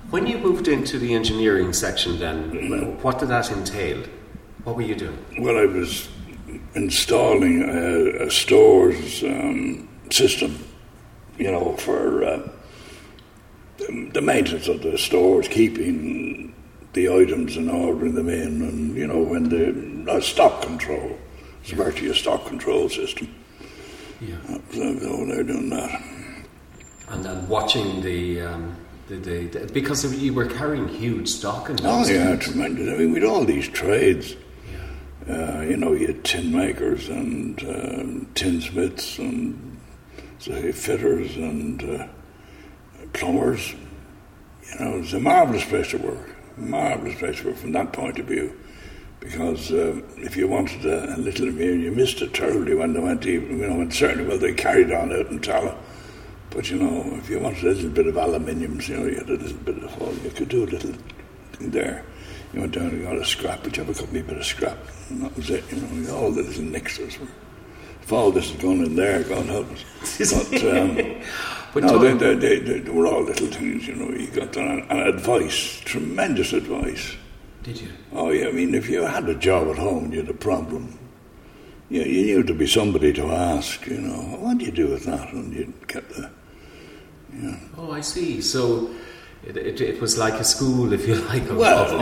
When you moved into the engineering section then, what did that entail? What were you doing? Well, I was installing a stores system, for the maintenance of the stores, keeping the items and ordering them in, and, when the stock control. It's virtually a stock control system. Yeah. They're doing that. And then watching because you were carrying huge stock in those days. Tremendous. I mean, we had all these trades. Yeah. You had tin makers and tinsmiths and fitters and plumbers. It was a marvellous place to work. From that point of view. Because if you wanted a little, you missed it terribly when they went even, and certainly, they carried on out in Tala. But, if you wanted a little bit of aluminium, you had a little bit of all, you could do a little thing there. You went down and got a scrap, but you have a couple of bit of scrap, and that was it, all the little nixers. If all this had gone in there, God help us. But, they were all little things, you got and advice, tremendous advice. Did you? Oh, yeah, I mean, if you had a job at home and you had a problem, you knew to be somebody to ask, what do you do with that? And you'd get the, Oh, I see. So it was like a school, if you like, that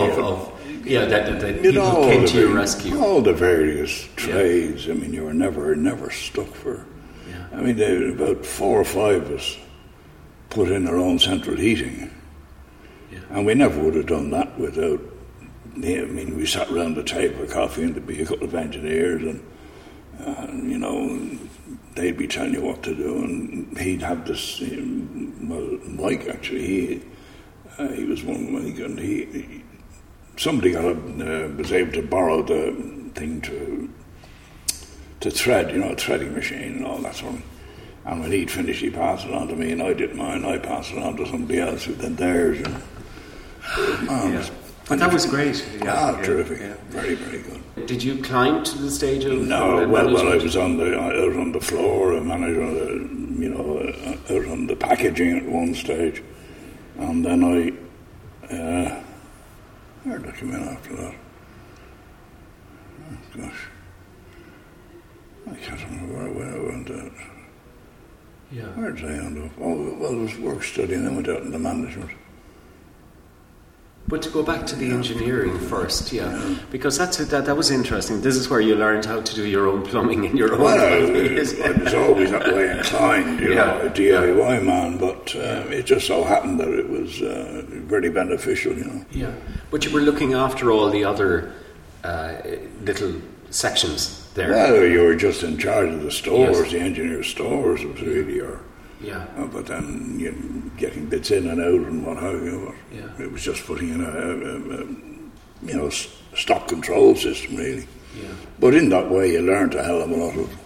people came to your rescue. All the various trades. I mean, you were never stuck for... Yeah. I mean, about 4 or 5 of us put in our own central heating. Yeah. And we never would have done that without... I mean, we sat around the table of coffee and there'd be a couple of engineers and they'd be telling you what to do, and he'd have this, Mike actually, he was one, and somebody was able to borrow the thing to thread, a threading machine and all that sort of thing. And when he'd finished, he passed it on to me, and I did mine, I passed it on to somebody else who did theirs, But that was great. Terrific. Yeah. Very, very good. Did you climb to the stage of... No, well, I was out on the floor, I managed out on the packaging at one stage, and then where did I come in after that? Oh, gosh. I can't remember where I went out. Yeah. Where did I end up? Oh, well, it was work study, and then went out into management. But to go back to the engineering first, because that was interesting. This is where you learned how to do your own plumbing and your own... Well, I was always that way inclined, a DIY man, but it just so happened that it was very beneficial, Yeah, but you were looking after all the other little sections there. Well, you were just in charge of the stores, the engineer's stores was really your... Yeah. But then getting bits in and out and what have you. It was just putting in a stock control system, really. Yeah. But in that way, you learned a hell of a lot of.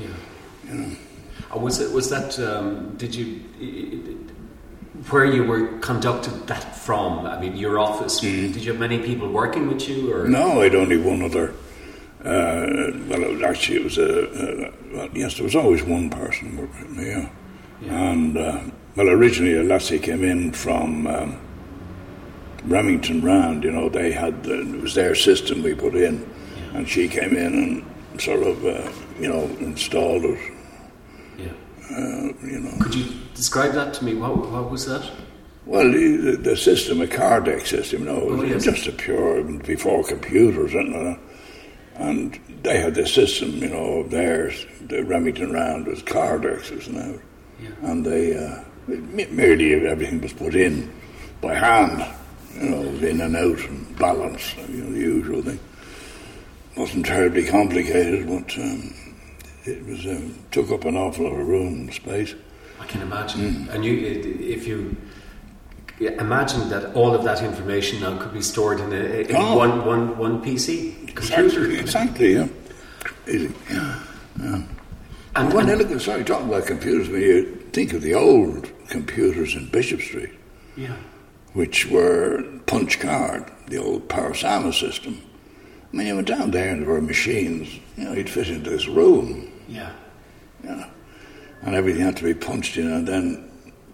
Was that? Did you? Where you were conducted that from? I mean, your office. Did you have many people working with you, or? No, I'd only one other. Well, actually, it was yes, there was always one person working with me. Yeah. And, originally a lassie came in from Remington Rand, they had, it was their system we put in, and she came in and sort of, installed it. Yeah. Could you describe that to me? What was that? Well, the system, a car deck system, just a pure, before computers and like that. And they had this system, of theirs, the Remington Rand was car decks now. Yeah. And they merely everything was put in by hand, in and out and balance, the usual thing. Wasn't terribly complicated, but it was took up an awful lot of room and space. I can imagine. And if you imagine that all of that information now could be stored in one PC computer. Exactly. Yeah. Easy. Yeah. And talking about computers, when you think of the old computers in Bishop Street, which were punch card, the old Parasama system. I mean, you went down there and there were machines, you'd fit into this room. Yeah. And everything had to be punched in and then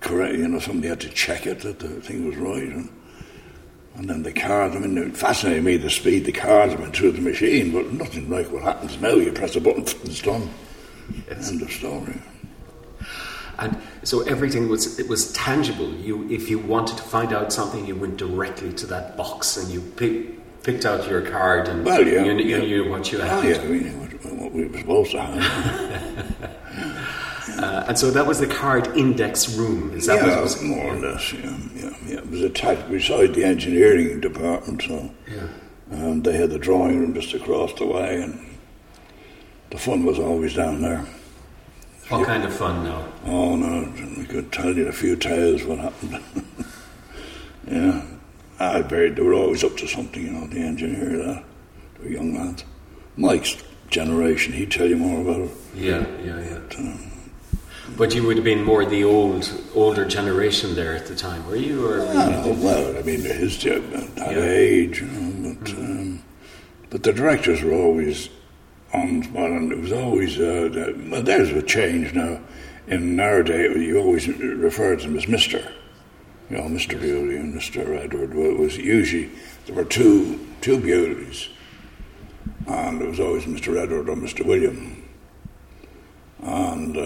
correct. Somebody had to check it that the thing was right, and then the cards. I mean, it fascinated me the speed the cards went through the machine, but nothing like what happens now. You press a button, it's done. Yes. End of story. And so everything was tangible. If you wanted to find out something, you went directly to that box and you picked out your card and you knew what you had. Oh yeah, we knew what we were supposed to have. And so that was the card index room. Is that what it was? More or less. Yeah. It was attached beside the engineering department, so they had the drawing room just across the way, and the fun was always down there. What kind of fun now? Oh no, we could tell you a few tales what happened. Yeah, they were always up to something, the engineer, they were young lads. Mike's generation, he'd tell you more about it. Yeah. But you would have been more the older generation there at the time, were you? Or well, I mean, his that age, but the directors were always on spot, and it was always, there's a change now. In our day, you always referred to him as Mr. Mr. Bewley and Mr. Edward. Well, it was usually, there were two Bewleys, and it was always Mr. Edward or Mr. William. And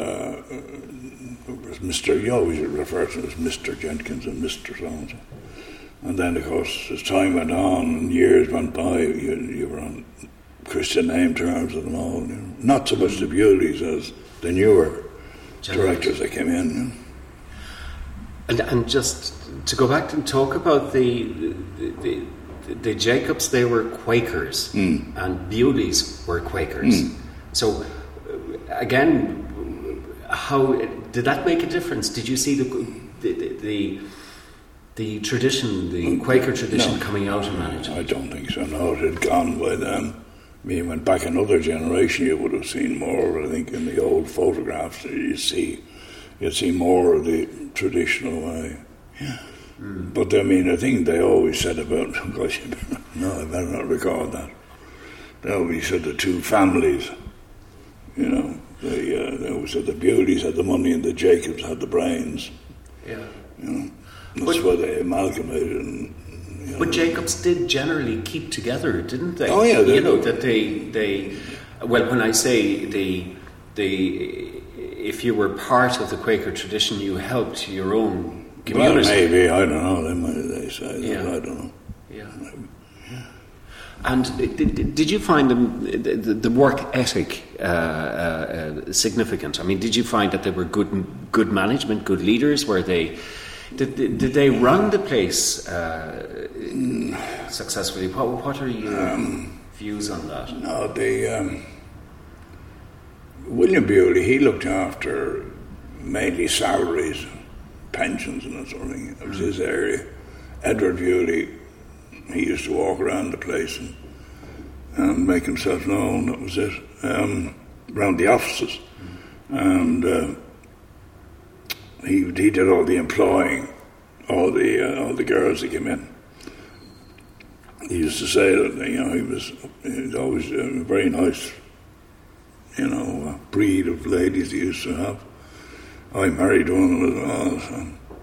you always referred to him as Mr. Jenkins and Mr. so-and-so. And then, of course, as time went on and years went by, you were on Christian name terms with them all. Not so much the Bewleys as the newer directors that came in. And just to go back and talk about the Jacobs, they were Quakers, and Bewleys were Quakers. So, again, how did that make a difference? Did you see the tradition, the Quaker tradition, coming out in management? I don't think so. No, it had gone by then. I mean, went back another generation, you would have seen more. I think in the old photographs, you'd see more of the traditional way. Yeah. But I mean, I think they always said about. Gosh, I better not record that. They always said the two families. They always said the Bewleys had the money and the Jacobs had the brains. Yeah. That's why they amalgamated. But Jacobs did generally keep together, didn't they? Oh yeah. That they. Well, when I say if you were part of the Quaker tradition, you helped your own community. Well, maybe, I don't know. They say that. I don't know. Yeah. And did you find the work ethic significant? I mean, did you find that they were good management, good leaders? Were they? Did they run the place successfully? What are your views on that? No, William Bewley, he looked after mainly salaries, pensions and that sort of thing. That was his area. Edward Bewley, he used to walk around the place and make himself known. That was it. Around the offices. And he did all the employing, all the girls that came in. He used to say that he was always a very nice, breed of ladies he used to have. I married one as well. So.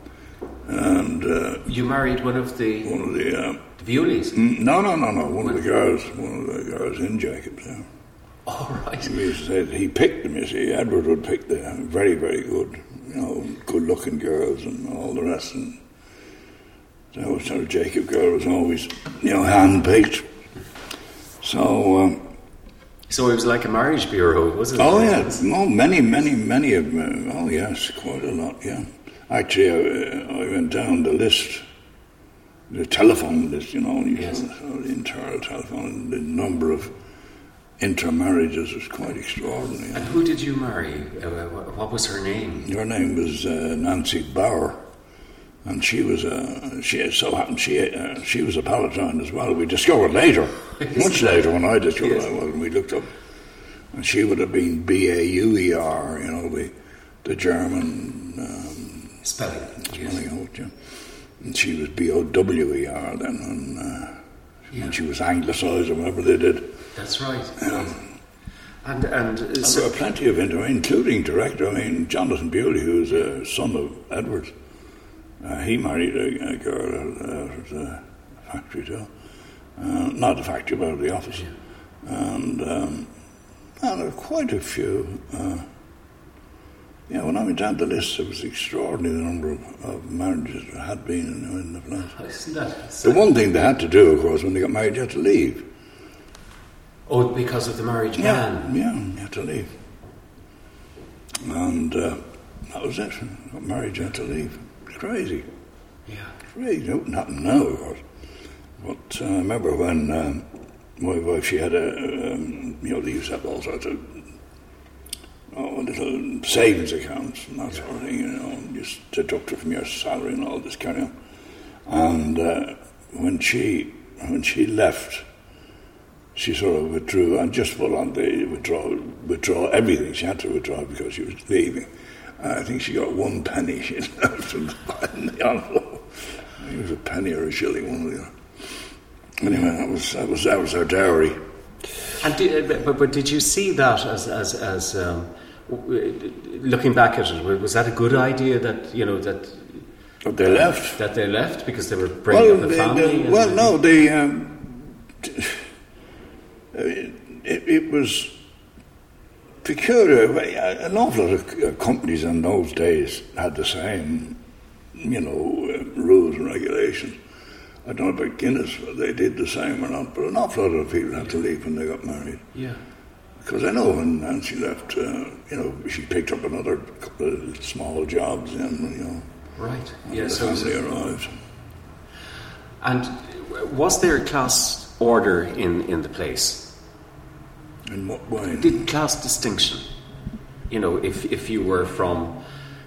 And you married one of the Bewleys? No. One of the girls in Jacobs. Yeah. Oh, right. He used to say that he picked them. You see, Edward would pick the very, very good, good-looking girls and all the rest. And so Jacob girl was always, hand-picked. So. So it was like a marriage bureau, wasn't it? Oh yeah, many of them. Oh yes, quite a lot. Yeah. Actually, I went down the list, the telephone list. Yes. The entire telephone, the number of intermarriages was quite extraordinary. And who did you marry? What was her name? Her name was Nancy Bauer, and she was she was a Palatine as well. We discovered later, much later when I discovered that, when we looked up, and she would have been Bauer, the German spelling out, yeah. And she was Bower then, and she was anglicised or whatever they did. That's right. And so there were plenty of including director. I mean, Jonathan Bewley, who was a son of Edward. He married a girl at the factory too. Not the factory, but the office. And quite a few. When I went down the list, it was extraordinary the number of marriages there had been in the place. Isn't that the one thing they had to do, of course, when they got married, you had to leave. Oh, because of the marriage ban? Yeah, you had to leave. And that was it. Got married, you had to leave. It's crazy. Yeah. Crazy. It wouldn't happen now, of course. But I remember when my wife, she had they used to have all sorts of little savings accounts and that sort of thing, just deducted from your salary and all this kind of. And when she left, she sort of withdrew and just put on the withdraw everything. She had to withdraw because she was leaving. I think she got 1 penny she left in the envelope. I think it was a penny or a shilling, one or the other. Anyway, that was her dowry. And but did you see that as looking back at it? Was that a good idea that But they left? That they left because they were bringing up the family? It was peculiar. An awful lot of companies in those days had the same, rules and regulations. I don't know about Guinness, whether they did the same or not, but an awful lot of people had to leave when they got married. Yeah. Because I know when Nancy left, she picked up another couple of small jobs then, Right. Yeah. So the family arrived. And was there class order in the place? In what way? Did class distinction? If you were from,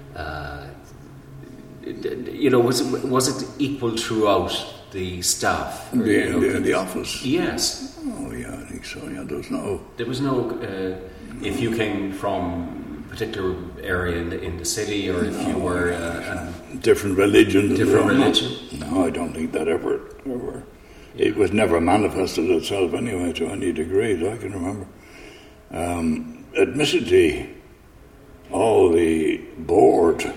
was it equal throughout the staff? In the office? Yes. Oh, yeah, I think so. Yeah, there was no. If you came from a particular area in the city, or if you were different religion. No, I don't think that ever. It was never manifested itself anyway to any degree that I can remember. Admittedly, all the board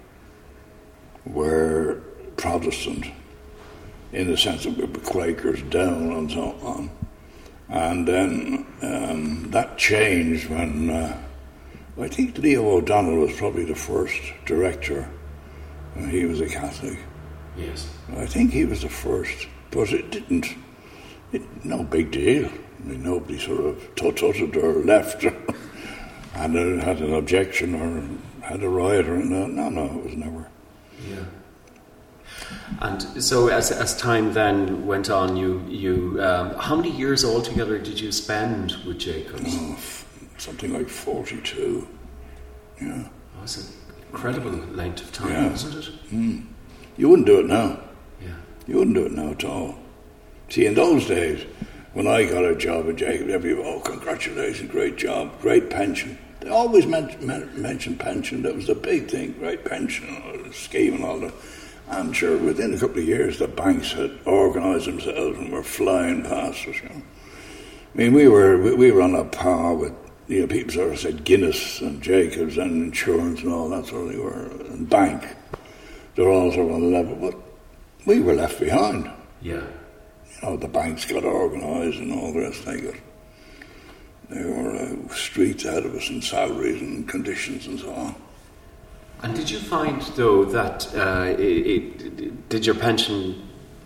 were Protestant in the sense that we were Quakers down and so on. And then that changed when I think Leo O'Donnell was probably the first director. He was a Catholic. Yes. I think he was the first, but no big deal. I mean, nobody sort of tutted or left or had an objection or had a riot or no, it was never. Yeah. And so as time then went on, you how many years altogether did you spend with Jacobs? Something like 42. Yeah. Oh, it's an incredible length of time, isn't it? Mm. You wouldn't do it now. Yeah. You wouldn't do it now at all. See, in those days, when I got a job at Jacobs, everybody, congratulations, great job, great pension. They always mentioned pension. That was the big thing, great pension, scheme and all that. I'm sure within a couple of years the banks had organised themselves and were flying past us. I mean, we were on a par with people sort of said Guinness and Jacobs and insurance and all that sort of thing, and bank. They're all sort of on the level, but we were left behind. Yeah. The banks got organised and all the rest. They were streets ahead of us in salaries and conditions and so on. And did you find, though, that did your pension,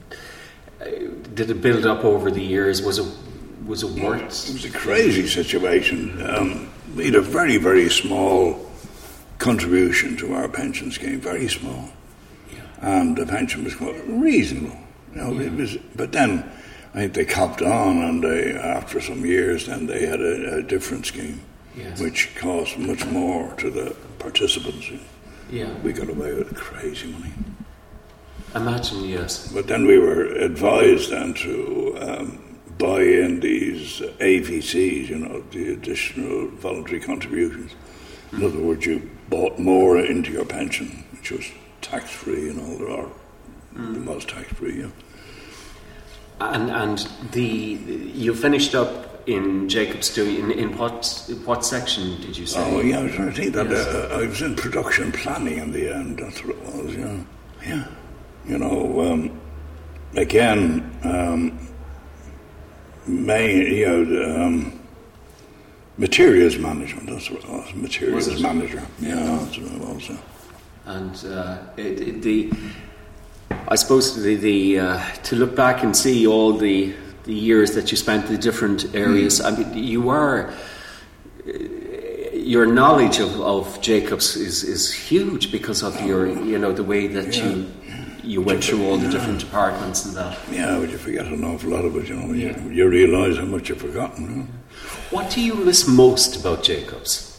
did it build up over the years? Was it worth? It was a crazy situation. We had a very, very small contribution to our pension scheme, very small. Yeah. And the pension was quite reasonable. It was, but then I think they copped on, and after some years, then they had a different scheme, which cost much more to the participants. Yeah. We got away with crazy money. Imagine, yes. But then we were advised then to buy in these AVCs, the additional voluntary contributions. In other words, you bought more into your pension, which was tax-free and all that, the most tax-free, And you finished up in Jacobs in what section did you say? Oh, yeah, I was trying to think that I was in production planning in the end. That's what it was, Yeah. You know, again, materials management, that's what it was. Materials manager. Yeah, that's what it was. Yeah. And I suppose to look back and see all the years that you spent in the different areas, I mean, your knowledge of Jacobs is huge because of your, the way that you went through all the different departments and that. Yeah, but you forget an awful lot of it, you realise how much you've forgotten. What do you miss most about Jacobs?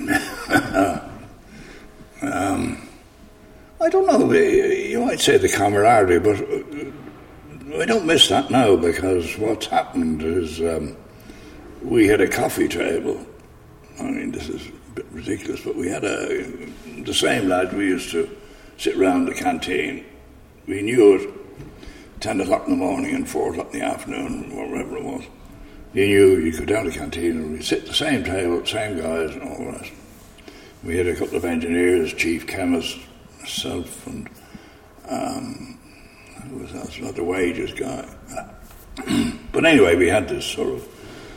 I don't know, you might say the camaraderie, but I don't miss that now, because what's happened is we had a coffee table. I mean, this is a bit ridiculous, but we had the same lads we used to sit round the canteen. We knew it 10 o'clock in the morning and 4 o'clock in the afternoon, or whatever it was. You knew you'd go down the canteen and we'd sit at the same table, same guys and all the rest. We had a couple of engineers, chief chemist, myself, and who was that? Another wages guy. But anyway, we had this sort of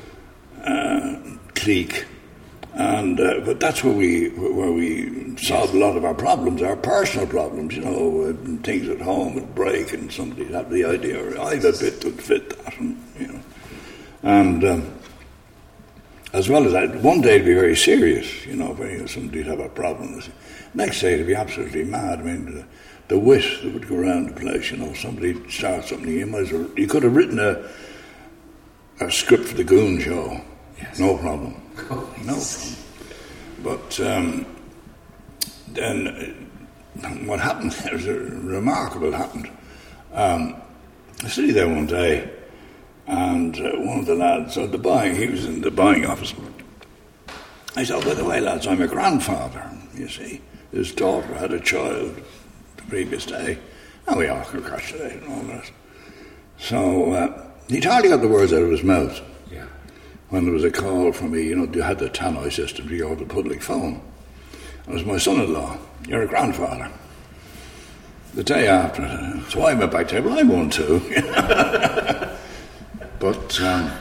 clique. And but that's where we solved a lot of our problems, our personal problems, things at home would break and somebody would have the idea, or I have a bit would fit that, and as well as that, one day it'd be very serious, somebody'd have a problem. Next day it'd be absolutely mad. I mean, the wit that would go around the place, somebody'd start something, you could have written a script for the Goon Show, no problem. No problem. But then what happened, there was a remarkable happened. I was sitting there one day, and one of the lads, he was in the buying office. I said, by the way, lads, I'm a grandfather, you see. His daughter had a child the previous day, and we all congratulated and all that. So he'd hardly got the words out of his mouth. When there was a call from me, you had the tannoy system to go to the public phone. It was my son-in-law. You're a grandfather. The day after, so I went back to him, well, I'm one too. But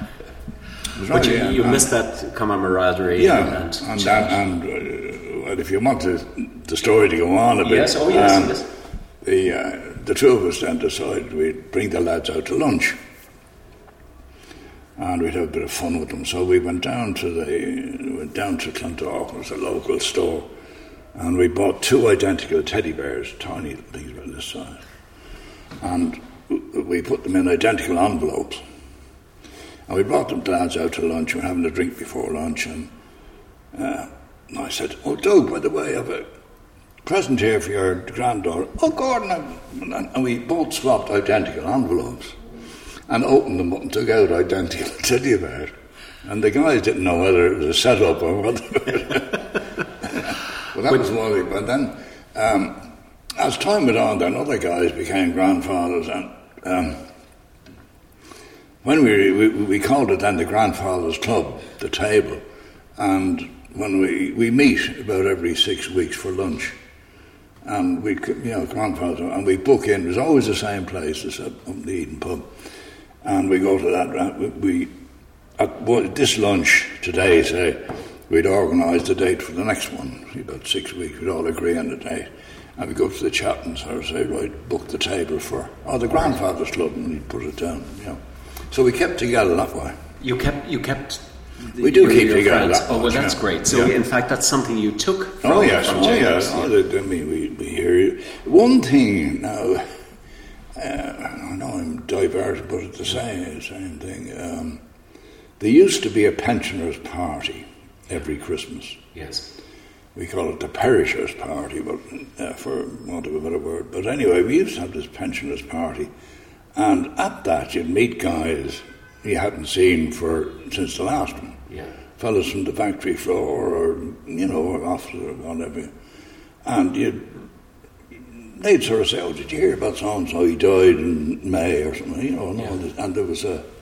you missed that camaraderie. Yeah, and if you want the story to go on a bit. Yes, yes. The two of us then decided we'd bring the lads out to lunch. And we'd have a bit of fun with them. So we went down to Clondalkin, it was a local store, and we bought 2 identical teddy bears, tiny things about this size. And we put them in identical envelopes. And we brought them lads out to lunch. We were having a drink before lunch, and I said, "Oh, Doug, by the way, I have a present here for your granddaughter." "Oh, Gordon," and we both swapped identical envelopes. And opened them up and took out identical teddy bears. And the guys didn't know whether it was a setup or what. Well, that was one thing. But then, as time went on, then other guys became grandfathers. And when we called it then the Grandfathers Club, the table. And when we meet about every 6 weeks for lunch. And we, grandfather, and we book in. It was always the same place, it's up the Eden pub. And we go to that. At this lunch today, say, we'd organise the date for the next one. About 6 weeks, we'd all agree on the date. And we go to the Chaptons or say, right, book the table for the Grandfathers Club, and we'd put it down. So we kept together that way. You kept. We do keep together that way. Oh, well, that's great. So, in fact, that's something you took from. Oh yes. I mean, we hear you. One thing now. I know I'm diverted, but it's the same thing. There used to be a pensioners' party every Christmas. Yes. We call it the perishers' party, but for want of a better word. But anyway, we used to have this pensioners' party, and at that you'd meet guys you hadn't seen since the last one. Yeah. Fellas from the factory floor, or officers or whatever, and they'd sort of say, "Oh, did you hear about so-and-so? He died in May or something," and there was a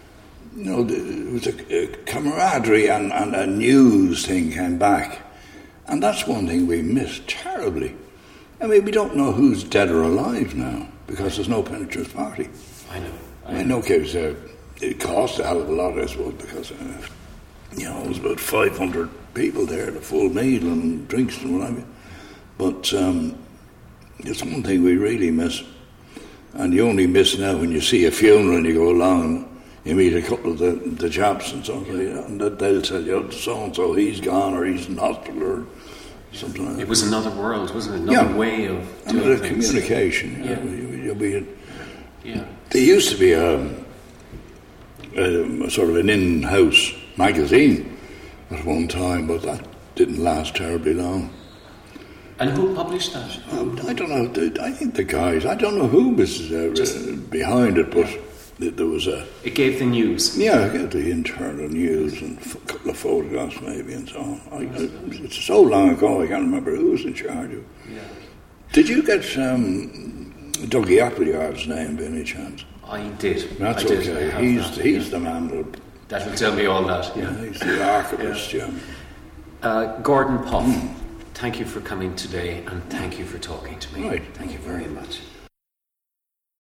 camaraderie and a news thing came back. And that's one thing we missed terribly. I mean, we don't know who's dead or alive now because there's no Penitentiary Party. I know. In no case, it cost a hell of a lot, I suppose, because it was about 500 people there, the full meal and drinks and what have you. But it's one thing we really miss, and you only miss now when you see a funeral and you go along and you meet a couple of the chaps and something like that, and they'll tell you, so and so, he's gone or he's in hospital or something like that. It was another world, wasn't it? Another way of doing things. Communication. Yeah. There used to be a sort of an in-house magazine at one time, but that didn't last terribly long. And who published that? I don't know. I think the guys. I don't know who was behind it, but there was a. It gave the news. Yeah, it gave the internal news and a couple of photographs maybe and so on. It's so long ago, I can't remember who was in charge of it. Yeah. Did you get Dougie Appleyard's name by any chance? I did. That's I okay. Did. He's the man that will tell me all that. Yeah, he's the archivist. Gordon Puff, thank you for coming today, and thank you for talking to me. Right. Thank you very much.